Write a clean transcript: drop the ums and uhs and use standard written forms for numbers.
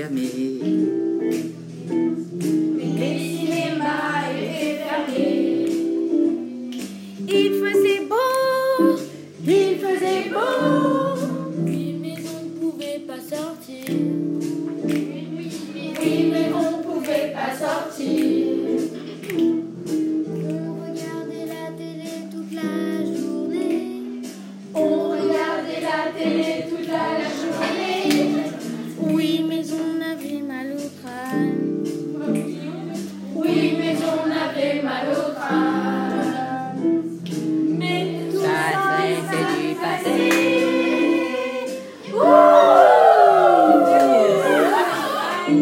fermés. Les cinémas étaient fermés. Il faisait beau, Il faisait beau. oui, mais on ne pouvait pas sortir. Oui, mais on ne pouvait pas sortir.